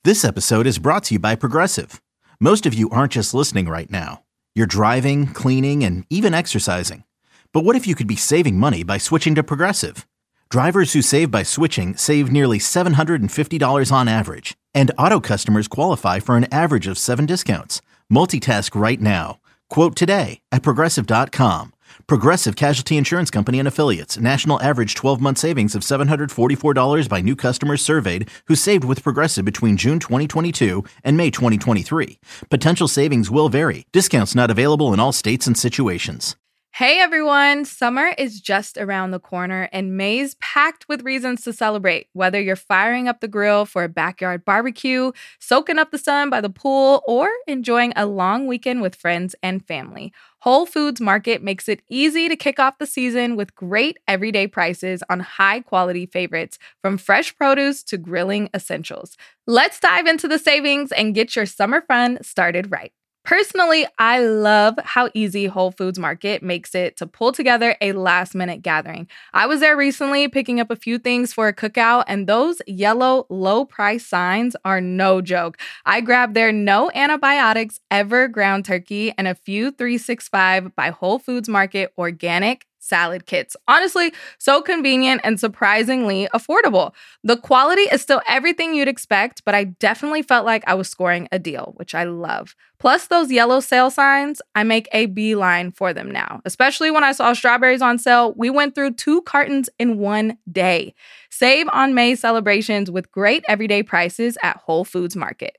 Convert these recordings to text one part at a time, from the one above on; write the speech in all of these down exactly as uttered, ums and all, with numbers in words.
This episode is brought to you by Progressive. Most of you aren't just listening right now. You're driving, cleaning, and even exercising. But what if you could be saving money by switching to Progressive? Drivers who save by switching save nearly seven hundred fifty dollars on average. And auto customers qualify for an average of seven discounts. Multitask right now. Quote today at Progressive dot com. Progressive Casualty Insurance Company and Affiliates. National average twelve-month savings of seven hundred forty-four dollars by new customers surveyed who saved with Progressive between June twenty twenty-two and May twenty twenty-three. Potential savings will vary. Discounts not available in all states and situations. Hey everyone, summer is just around the corner and May's packed with reasons to celebrate. Whether you're firing up the grill for a backyard barbecue, soaking up the sun by the pool, or enjoying a long weekend with friends and family, Whole Foods Market makes it easy to kick off the season with great everyday prices on high-quality favorites, from fresh produce to grilling essentials. Let's dive into the savings and get your summer fun started right. Personally, I love how easy Whole Foods Market makes it to pull together a last-minute gathering. I was there recently picking up a few things for a cookout, and those yellow low-price signs are no joke. I grabbed their no antibiotics ever ground turkey and a few three sixty-five by Whole Foods Market organic salad kits. Honestly, so convenient and surprisingly affordable. The quality is still everything you'd expect, but I definitely felt like I was scoring a deal, which I love. Plus those yellow sale signs, I make a beeline for them now. Especially when I saw strawberries on sale, we went through two cartons in one day. Save on May celebrations with great everyday prices at Whole Foods Market.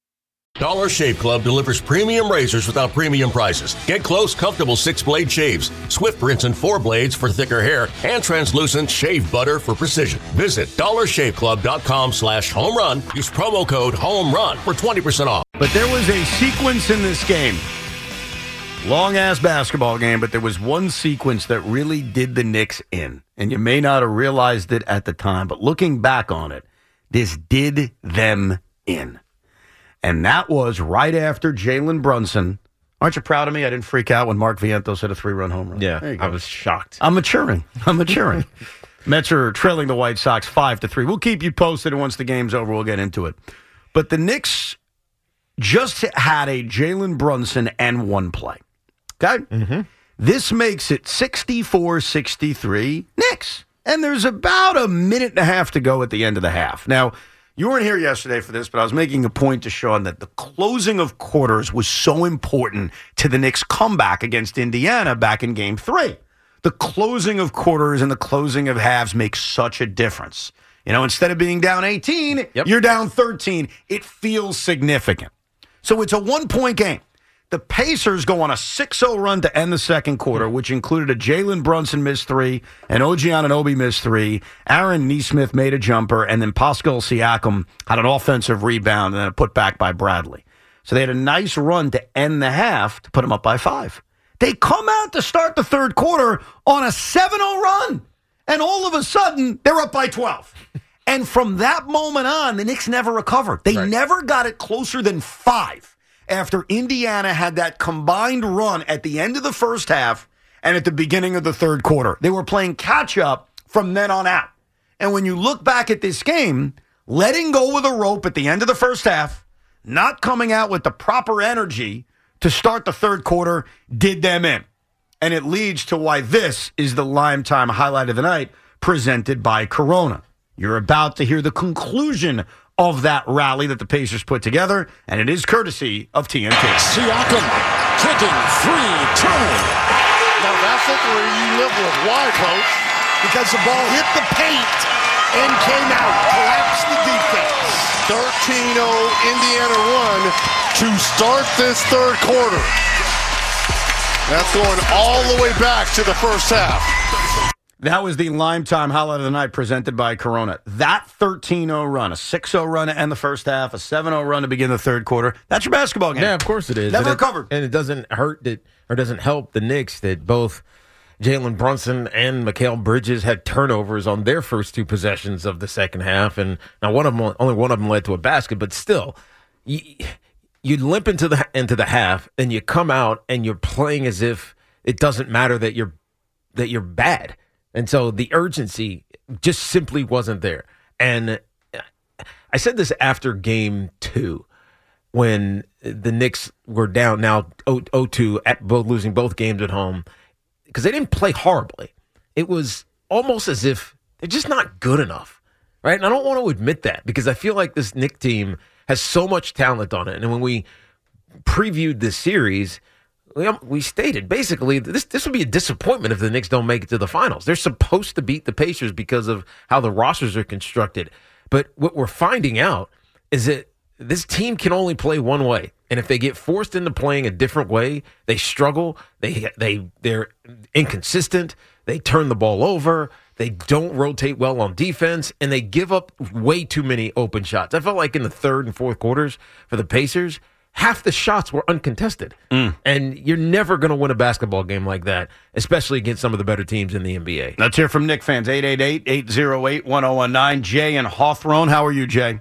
Dollar Shave Club delivers premium razors without premium prices. Get close, comfortable six-blade shaves, swift rinse and four blades for thicker hair, and translucent shave butter for precision. Visit dollar shave club dot com slash home run. Use promo code HOMERUN for twenty percent off. But there was a sequence in this game. Long-ass basketball game, but there was one sequence that really did the Knicks in. And you may not have realized it at the time, but looking back on it, this did them in. And that was right after Jalen Brunson. Aren't you proud of me? I didn't freak out when Mark Vientos hit a three-run home run. Yeah, I was shocked. I'm maturing. I'm maturing. Mets are trailing the White Sox five to three. We'll keep you posted, and once the game's over, we'll get into it. But the Knicks just had a Jalen Brunson and one play. Okay? Mm-hmm. This makes it sixty-four sixty-three Knicks. And there's about a minute and a half to go at the end of the half. Now, you weren't here yesterday for this, but I was making a point to Sean that the closing of quarters was so important to the Knicks' comeback against Indiana back in Game three. The closing of quarters and the closing of halves makes such a difference. You know, instead of being down eighteen, yep. You're down thirteen. It feels significant. So it's a one-point game. The Pacers go on a six oh run to end the second quarter, which included a Jalen Brunson missed three, and O G Anunoby missed three. Aaron Nesmith made a jumper, and then Pascal Siakam had an offensive rebound and then a putback by Bradley. So they had a nice run to end the half to put them up by five. They come out to start the third quarter on a seven oh run, and all of a sudden, they're up by twelve. And from that moment on, the Knicks never recovered. They right. never got it closer than five. After Indiana had that combined run at the end of the first half and at the beginning of the third quarter. They were playing catch-up from then on out. And when you look back at this game, letting go of the rope at the end of the first half, not coming out with the proper energy to start the third quarter, did them in. And it leads to why this is the Lime Time highlight of the night, presented by Corona. You're about to hear the conclusion of that rally that the Pacers put together, and it is courtesy of T N T. Siakam kicking free, turning. Now that's it where you live with. Why, Coach? Because the ball hit the paint and came out, collapsed the defense. thirteen oh Indiana run to start this third quarter. That's going all the way back to the first half. That was the Lime Time highlight of the night presented by Corona. That thirteen oh run, a six oh run to end the first half, a seven oh run to begin the third quarter. That's your basketball game. Yeah, of course it is. Never and recovered. It, and it doesn't hurt that, or doesn't help the Knicks that both Jalen Brunson and Mikal Bridges had turnovers on their first two possessions of the second half. And now one of them, only one of them led to a basket, but still, you, you limp into the into the half and you come out and you're playing as if it doesn't matter that you're that you're bad. And so the urgency just simply wasn't there. And I said this after game two when the Knicks were down now oh two at both losing both games at home because they didn't play horribly. It was almost as if they're just not good enough, right? And I don't want to admit that because I feel like this Knicks team has so much talent on it. And when we previewed this series, we, we stated basically this this would be a disappointment if the Knicks don't make it to the finals. They're supposed to beat the Pacers because of how the rosters are constructed. But what we're finding out is that this team can only play one way. And if they get forced into playing a different way, they struggle. They, they, they're inconsistent. They turn the ball over. They don't rotate well on defense. And they give up way too many open shots. I felt like in the third and fourth quarters for the Pacers, half the shots were uncontested. Mm. And you're never going to win a basketball game like that, especially against some of the better teams in the N B A. Let's hear from Knick fans. eight eight eight, eight oh eight, one oh one nine. Jay and Hawthorne. How are you, Jay?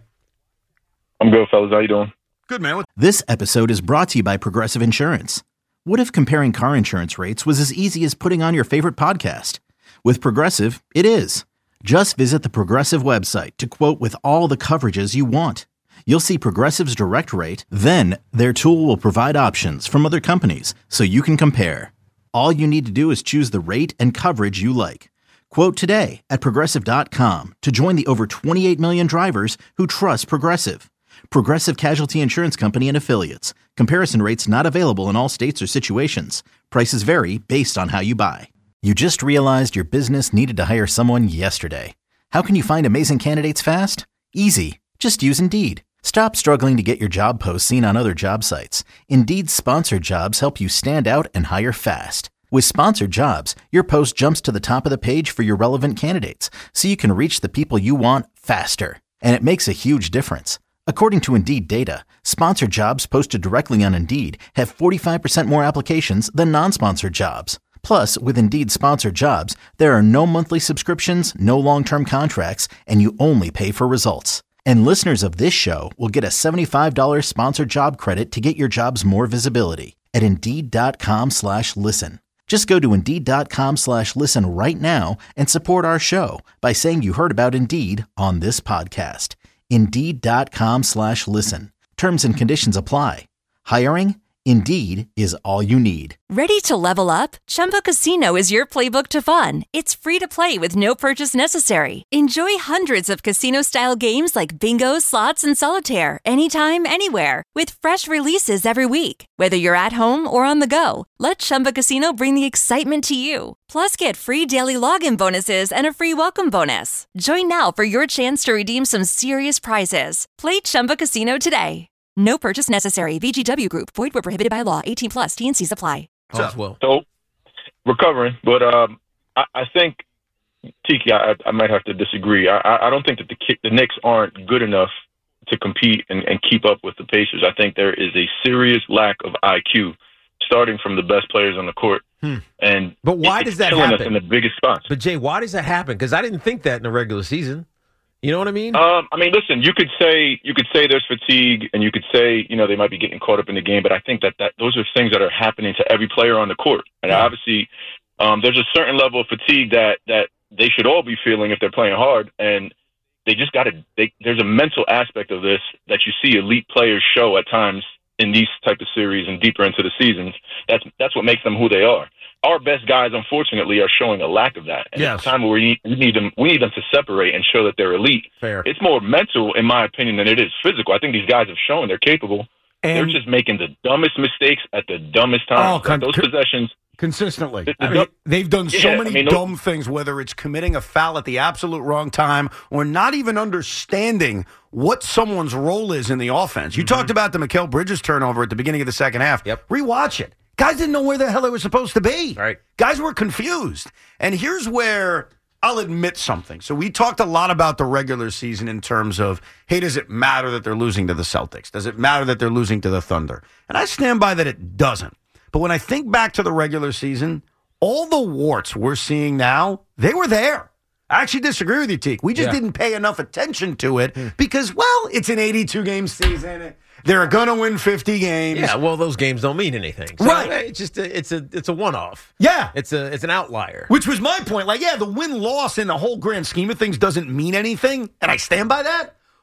I'm good, fellas. How you doing? Good, man. This episode is brought to you by Progressive Insurance. What if comparing car insurance rates was as easy as putting on your favorite podcast? With Progressive, it is. Just visit the Progressive website to quote with all the coverages you want. You'll see Progressive's direct rate, then their tool will provide options from other companies so you can compare. All you need to do is choose the rate and coverage you like. Quote today at Progressive dot com to join the over twenty-eight million drivers who trust Progressive. Progressive Casualty Insurance Company and Affiliates. Comparison rates not available in all states or situations. Prices vary based on how you buy. You just realized your business needed to hire someone yesterday. How can you find amazing candidates fast? Easy. Just use Indeed. Stop struggling to get your job posts seen on other job sites. Indeed's sponsored jobs help you stand out and hire fast. With sponsored jobs, your post jumps to the top of the page for your relevant candidates, so you can reach the people you want faster. And it makes a huge difference. According to Indeed data, sponsored jobs posted directly on Indeed have forty-five percent more applications than non-sponsored jobs. Plus, with Indeed sponsored jobs, there are no monthly subscriptions, no long-term contracts, and you only pay for results. And listeners of this show will get a seventy-five dollars sponsored job credit to get your jobs more visibility at Indeed.com slash listen. Just go to Indeed.com slash listen right now and support our show by saying you heard about Indeed on this podcast. Indeed.com slash listen. Terms and conditions apply. Hiring? Indeed is all you need. Ready to level up? Chumba Casino is your playbook to fun. It's free to play with no purchase necessary. Enjoy hundreds of casino-style games like bingo, slots, and solitaire anytime, anywhere with fresh releases every week. Whether you're at home or on the go, let Chumba Casino bring the excitement to you. Plus, get free daily login bonuses and a free welcome bonus. Join now for your chance to redeem some serious prizes. Play Chumba Casino today. No purchase necessary. V G W Group. Void where prohibited by law. eighteen plus. T and C's apply. So, well. so recovering, but um, I, I think, Tiki, I, I might have to disagree. I, I don't think that the the Knicks aren't good enough to compete and, and keep up with the Pacers. I think there is a serious lack of I Q, starting from the best players on the court. Hmm. And but why it, does that happen? happen? Us in the biggest spots. But Jay, why does that happen? Because I didn't think that in the regular season. You know what I mean? Um, I mean, listen. You could say you could say there's fatigue, and you could say you know they might be getting caught up in the game. But I think that, that those are things that are happening to every player on the court. And yeah. obviously, um, there's a certain level of fatigue that that they should all be feeling if they're playing hard. And they just got to. There's a mental aspect of this that you see elite players show at times in these type of series and deeper into the seasons. That's that's what makes them who they are. Our best guys, unfortunately, are showing a lack of that. And yes. It's time where we need, we need them. We need them to separate and show that they're elite. Fair. It's more mental, in my opinion, than it is physical. I think these guys have shown they're capable. And they're just making the dumbest mistakes at the dumbest times. Oh, con- those con- possessions. Consistently. The, the I mean, they've done so yeah, many I mean, dumb those, things, whether it's committing a foul at the absolute wrong time or not even understanding what someone's role is in the offense. You mm-hmm. talked about the Mikal Bridges turnover at the beginning of the second half. Yep. Rewatch it. Guys didn't know where the hell they were supposed to be. Right. Guys were confused. And here's where I'll admit something. So we talked a lot about the regular season in terms of, hey, does it matter that they're losing to the Celtics? Does it matter that they're losing to the Thunder? And I stand by that it doesn't. But when I think back to the regular season, all the warts we're seeing now, they were there. I actually disagree with you, Teak. We just yeah. didn't pay enough attention to it because, well, it's an eighty-two game season. They're going to win fifty games. Yeah, well, those games don't mean anything. So right. It's just a, it's a it's a one-off. Yeah. It's a it's an outlier. Which was my point. Like, yeah, the win-loss in the whole grand scheme of things doesn't mean anything, and I stand by that.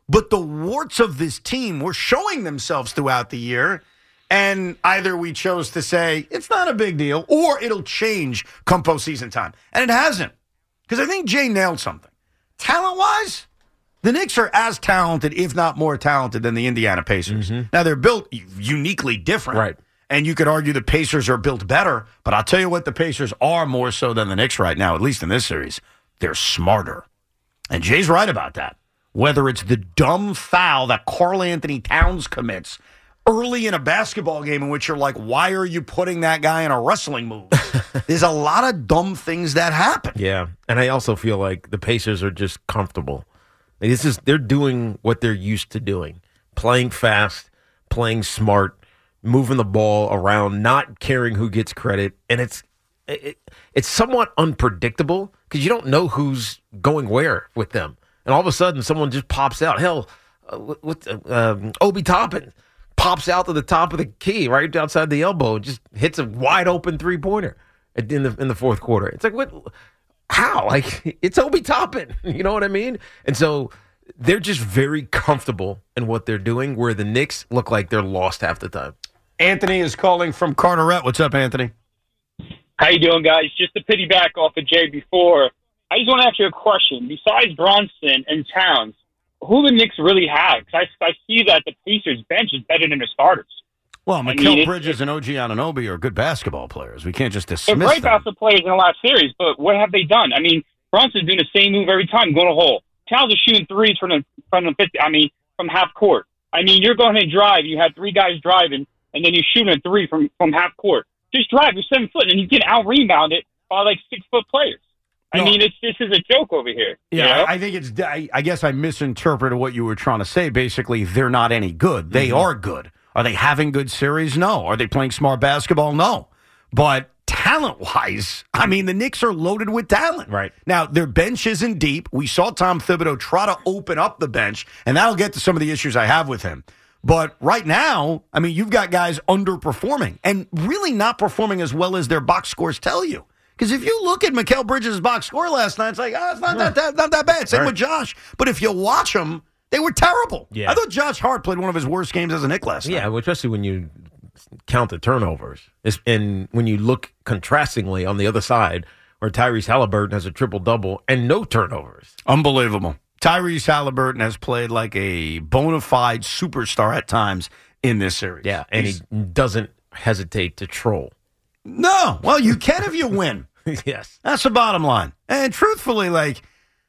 But the warts of this team were showing themselves throughout the year, and either we chose to say, it's not a big deal, or it'll change come postseason time. And it hasn't. Because I think Jay nailed something. Talent-wise, the Knicks are as talented, if not more talented, than the Indiana Pacers. Mm-hmm. Now, they're built uniquely different. Right. And you could argue the Pacers are built better, but I'll tell you what the Pacers are more so than the Knicks right now, at least in this series. They're smarter. And Jay's right about that. Whether it's the dumb foul that Karl Anthony Towns commits early in a basketball game in which you're like, why are you putting that guy in a wrestling move? There's a lot of dumb things that happen. Yeah, and I also feel like the Pacers are just comfortable. Like, this is they're doing what they're used to doing. Playing fast, playing smart, moving the ball around, not caring who gets credit. And it's it, it's somewhat unpredictable because you don't know who's going where with them. And all of a sudden, someone just pops out. Hell, uh, with, uh, um, Obi Toppin pops out to the top of the key, right outside the elbow, and just hits a wide open three pointer in the in the fourth quarter. It's like, what? How? Like, it's Obi Toppin. You know what I mean? And so they're just very comfortable in what they're doing, where the Knicks look like they're lost half the time. Anthony is calling from Carteret. What's up, Anthony? How you doing, guys? Just to piggyback off of Jay before, I just want to ask you a question. Besides Bronson and Towns, who the Knicks really have? Because I, I see that the Pacers bench is better than the starters. Well, Mikal I mean, Bridges and O G Anunoby are good basketball players. We can't just they're dismiss great them. basketball players in the last series, but what have they done? I mean, Bronson's doing the same move every time, going to hole. Towns is shooting threes from the from the fifty. I mean, from half court. I mean, you're going to drive. You had three guys driving, and then you're shooting a three from, from half court. Just drive. You're seven foot, and you get out rebounded by like six foot players. I No. mean, it's this is a joke over here. Yeah, you know? I think it's. I, I guess I misinterpreted what you were trying to say. Basically, they're not any good. They mm-hmm. are good. Are they having good series? No. Are they playing smart basketball? No. But talent-wise, I mean, the Knicks are loaded with talent. Right. Now, their bench isn't deep. We saw Tom Thibodeau try to open up the bench, and that'll get to some of the issues I have with him. But right now, I mean, you've got guys underperforming and really not performing as well as their box scores tell you. Because if you look at Mikal Bridges' box score last night, it's like, oh, it's not that, that not that bad. Same right. with Josh. But if you watch them, they were terrible. Yeah. I thought Josh Hart played one of his worst games as a Knick last night. Yeah, well, especially when you count the turnovers. It's, and when you look contrastingly on the other side, where Tyrese Halliburton has a triple-double and no turnovers. Unbelievable. Tyrese Halliburton has played like a bona fide superstar at times in this series. Yeah, and He's, he doesn't hesitate to troll. No. Well, you can if you win. Yes. That's the bottom line. And truthfully, like,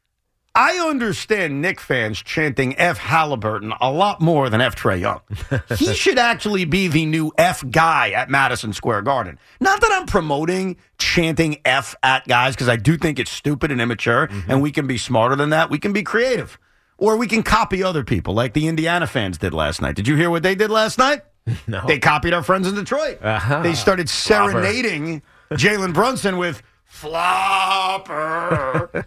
I understand Knick fans chanting F Halliburton a lot more than F Trae Young. He should actually be the new F guy at Madison Square Garden. Not that I'm promoting chanting F at guys, because I do think it's stupid and immature, mm-hmm. and we can be smarter than that. We can be creative. Or we can copy other people, like the Indiana fans did last night. Did you hear what they did last night? No. They copied our friends in Detroit. Uh-huh. They started serenading Jalen Brunson with flopper,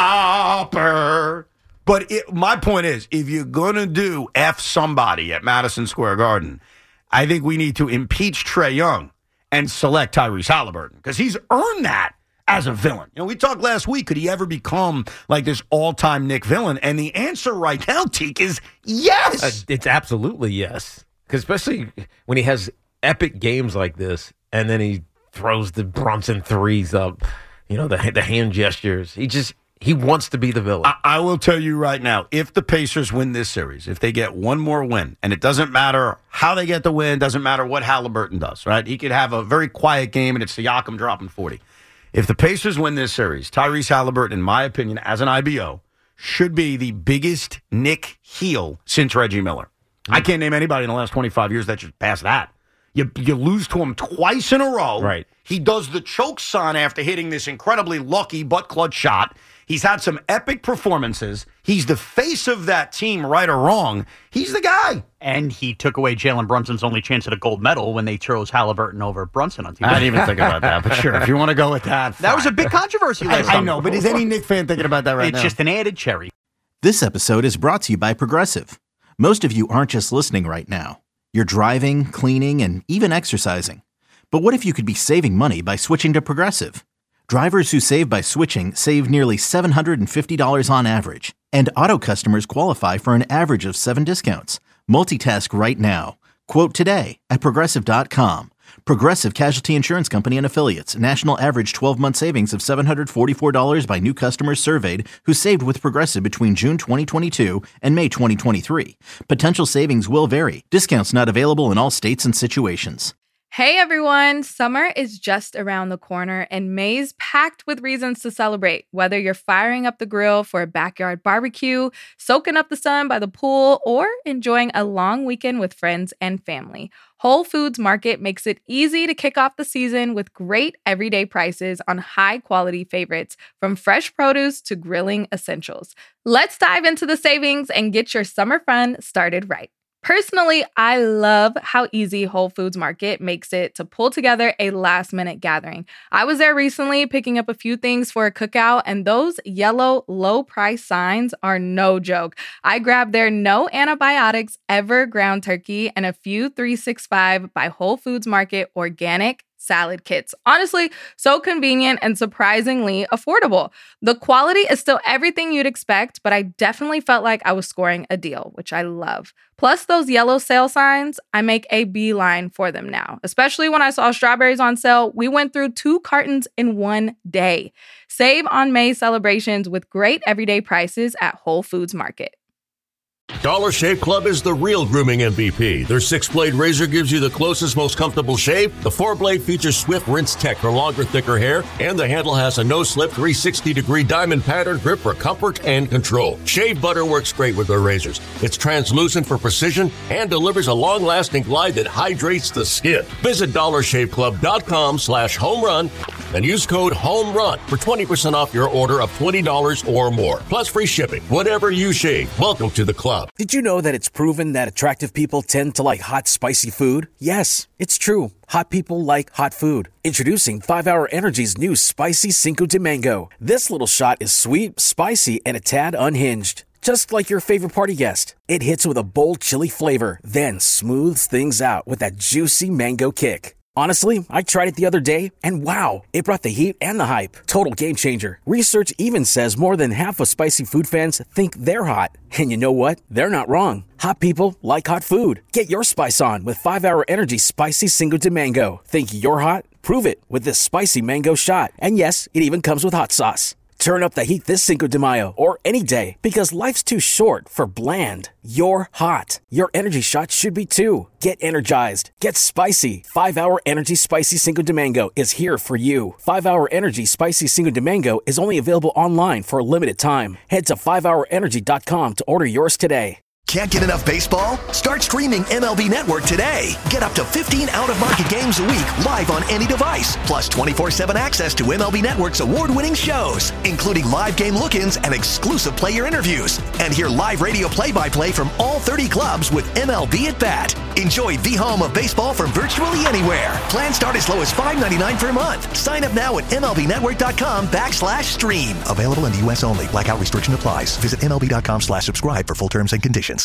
flopper. But it, my point is, if you're going to do F somebody at Madison Square Garden, I think we need to impeach Trae Young and select Tyrese Halliburton, because he's earned that as a villain. You know, we talked last week, could he ever become like this all-time Knick villain? And the answer right now, Teak, is yes. Uh, it's absolutely yes. Because especially when he has epic games like this, and then he throws the Brunson threes up, you know, the the hand gestures. He just, he wants to be the villain. I, I will tell you right now, if the Pacers win this series, if they get one more win, and it doesn't matter how they get the win, doesn't matter what Halliburton does, right? He could have a very quiet game, and it's Siakam dropping forty. If the Pacers win this series, Tyrese Halliburton, in my opinion, as an I B O, should be the biggest Knick heel since Reggie Miller. Mm-hmm. I can't name anybody in the last twenty-five years that should pass that. You, you lose to him twice in a row. Right. He does the choke sign after hitting this incredibly lucky butt clutch shot. He's had some epic performances. He's the face of that team, right or wrong. He's the guy. And he took away Jalen Brunson's only chance at a gold medal when they chose Halliburton over Brunson on T V. I didn't even think about that, but sure, if you want to go with that, fine. That was a big controversy last I, I know, but is any Knick fan thinking about that right it's now? It's just an added cherry. This episode is brought to you by Progressive. Most of you aren't just listening right now. You're driving, cleaning, and even exercising. But what if you could be saving money by switching to Progressive? Drivers who save by switching save nearly seven hundred fifty dollars on average. And auto customers qualify for an average of seven discounts. Multitask right now. Quote today at Progressive dot com. Progressive Casualty Insurance Company and Affiliates. National average twelve-month savings of seven hundred forty-four dollars by new customers surveyed who saved with Progressive between June twenty twenty-two and May twenty twenty-three. Potential savings will vary. Discounts not available in all states and situations. Hey everyone, summer is just around the corner and May's packed with reasons to celebrate. Whether you're firing up the grill for a backyard barbecue, soaking up the sun by the pool, or enjoying a long weekend with friends and family, Whole Foods Market makes it easy to kick off the season with great everyday prices on high-quality favorites, from fresh produce to grilling essentials. Let's dive into the savings and get your summer fun started right. Personally, I love how easy Whole Foods Market makes it to pull together a last-minute gathering. I was there recently picking up a few things for a cookout, and those yellow low-price signs are no joke. I grabbed their no antibiotics ever ground turkey and a few three sixty-five by Whole Foods Market organic salad kits. Honestly, so convenient and surprisingly affordable. The quality is still everything you'd expect, but I definitely felt like I was scoring a deal, which I love. Plus those yellow sale signs, I make a beeline for them now. Especially when I saw strawberries on sale, we went through two cartons in one day. Save on May celebrations with great everyday prices at Whole Foods Market. Dollar Shave Club is the real grooming M V P. Their six-blade razor gives you the closest, most comfortable shave. The four-blade features Swift Rinse Tech for longer, thicker hair. And the handle has a no-slip three hundred sixty degree diamond pattern grip for comfort and control. Shave butter works great with their razors. It's translucent for precision and delivers a long-lasting glide that hydrates the skin. Visit dollar shave club dot com slash home run and use code HOMERUN for twenty percent off your order of twenty dollars or more. Plus free shipping. Whatever you shave, welcome to the club. Did you know that it's proven that attractive people tend to like hot, spicy food? Yes, it's true. Hot people like hot food. Introducing five hour Energy's new Spicy Cinco de Mango. This little shot is sweet, spicy, and a tad unhinged. Just like your favorite party guest. It hits with a bold chili flavor, then smooths things out with that juicy mango kick. Honestly, I tried it the other day, and wow, it brought the heat and the hype. Total game changer. Research even says more than half of spicy food fans think they're hot. And you know what? They're not wrong. Hot people like hot food. Get your spice on with five hour Energy Spicy Cinco de Mango. Think you're hot? Prove it with this spicy mango shot. And yes, it even comes with hot sauce. Turn up the heat this Cinco de Mayo or any day, because life's too short for bland. You're hot. Your energy shot should be too. Get energized. Get spicy. five hour Energy Spicy Cinco de Mango is here for you. five hour Energy Spicy Cinco de Mango is only available online for a limited time. Head to five hour energy dot com to order yours today. Can't get enough baseball? Start streaming M L B Network today. Get up to fifteen out-of-market games a week live on any device. Plus twenty-four seven access to M L B Network's award-winning shows, including live game look-ins and exclusive player interviews. And hear live radio play-by-play from all thirty clubs with M L B at Bat. Enjoy the home of baseball from virtually anywhere. Plans start as low as five ninety-nine per month. Sign up now at M L B network dot com backslash stream. Available in the U S only. Blackout restriction applies. Visit M L B dot com slash subscribe for full terms and conditions.